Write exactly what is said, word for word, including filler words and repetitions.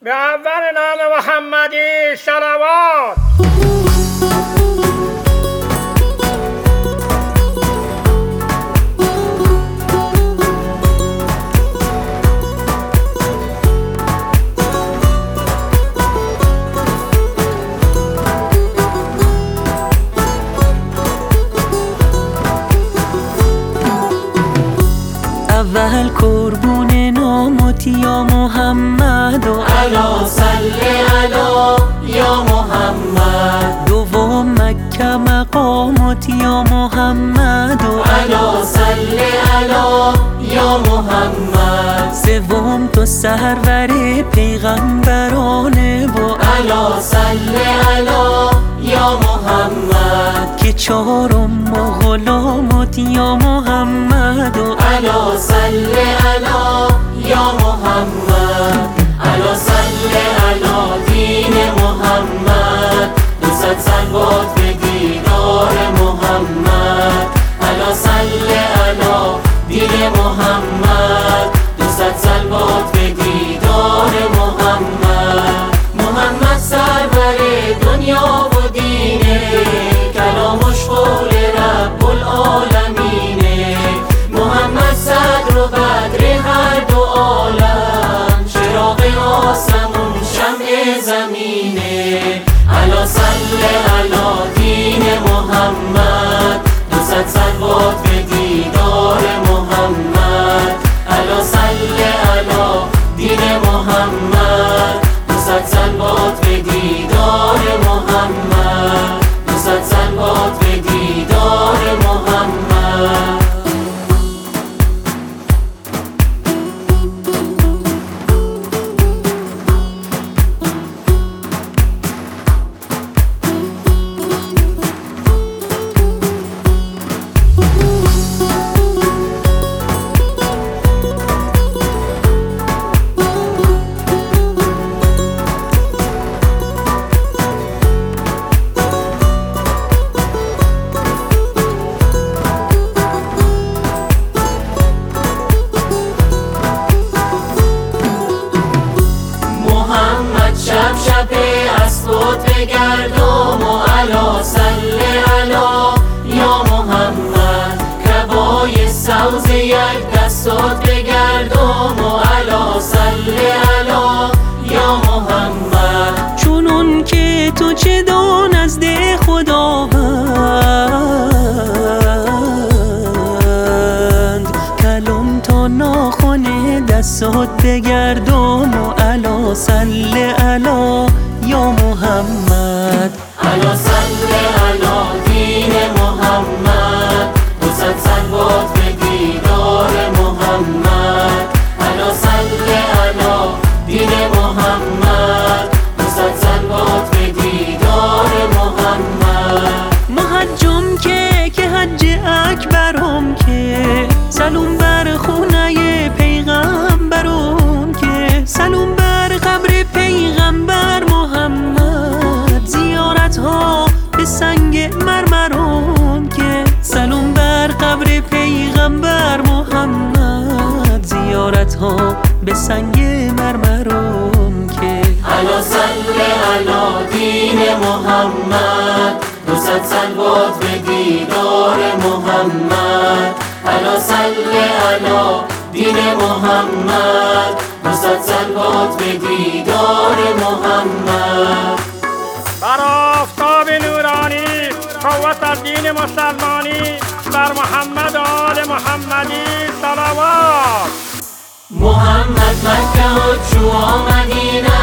به اول نام محمدی صلوات. اول قربون نامت یا محمد و علا صلی علا یا محمد. دوم مکه مقامت یا محمد و علا صلی علا یا محمد. سوم تو سرور پیغمبرانه و علا صلی علا یا محمد. که چهارم غلامت یا محمد و علا صلی علا یا محمد. علا صلی علا دین محمد. دوصد صلوات به دیدار محمد. علا صلی علا دین محمد. دوصد صلوات به دیدار محمد. محمد سرور دنیا و دینه. کلامش قول رب العالمینه. محمد صدر و بدر هر دو عالم. چراغ آسمون شمع زمینه. علا صلی علا دین محمد. دوصد صلوات به دیدار محمد. علا صلی علا دین محمد. دوصد صلوات به دیدار محمد. دوصد صلوات به دیدار محمد. شب شب اسبات بگردم و علا صلی علا یا محمد. کبای سوز یک دستات بگردم و علا صلی علا یا محمد. چونون که تو چه دان از ده خداوند. کلام تا ناخن دستات بگردم و علا صلی علا یا محمد. علا صلی علا دین محمد. دوصد صلوات به دیدار محمد. علا صلی علا دین محمد. دوصد صلوات به دیدار محمد. محجم که که حج اکبرم که سلام بر خونه پیغمبرم که سلام بر قبر پیغمبر محمد. زیارت ها به سنگ مرمرم که سلام بر قبر پیغمبر محمد. زیارت ها به سنگ مرمرم که علا صلی علا دین محمد. دوصد صلوات به دیدار محمد. علا صلی علا دین محمد. دوصد صلوات به دیدار محمد. بر آفتاب نورانی قوت الدین مسلمانی بر محمد و آل محمدی صلوات. محمد مکه و چو آمدین